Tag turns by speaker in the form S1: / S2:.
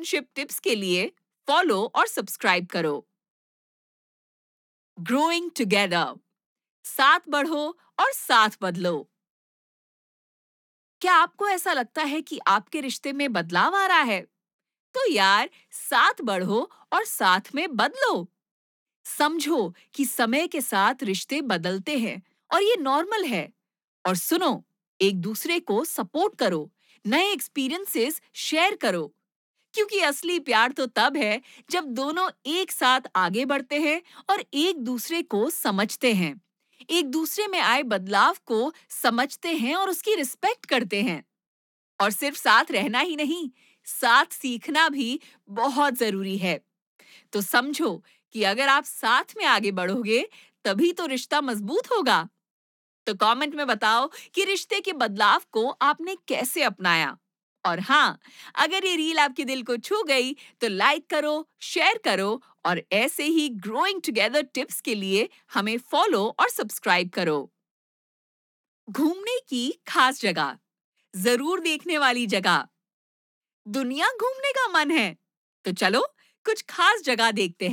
S1: Relationship tips के लिए follow और सब्सक्राइब करो। ग्रोइंग टुगेदर, साथ बढ़ो और साथ बदलो। क्या आपको ऐसा लगता है कि आपके रिश्ते में बदलाव आ रहा है? तो यार, साथ बढ़ो और साथ में बदलो। समझो कि समय के साथ रिश्ते बदलते हैं और ये नॉर्मल है। और सुनो, एक दूसरे को सपोर्ट करो, नए एक्सपीरियंसेस शेयर करो, क्योंकि असली प्यार तो तब है जब दोनों एक साथ आगे बढ़ते हैं और एक दूसरे को समझते हैं, एक दूसरे में आए बदलाव को समझते हैं और उसकी रिस्पेक्ट करते हैं। और सिर्फ साथ रहना ही नहीं, साथ सीखना भी बहुत जरूरी है। तो समझो कि अगर आप साथ में आगे बढ़ोगे, तभी तो रिश्ता मजबूत होगा। तो कमेंट में बताओ कि रिश्ते के बदलाव को आपने कैसे अपनाया। और हाँ, अगर ये रील आपके दिल को छू गई, तो लाइक करो, शेयर करो और ऐसे ही ग्रोइंग टुगेदर टिप्स के लिए हमें फॉलो और सब्सक्राइब करो। घूमने की खास जगह, जरूर देखने वाली जगह। दुनिया घूमने का मन है, तो चलो कुछ खास जगह देखते हैं।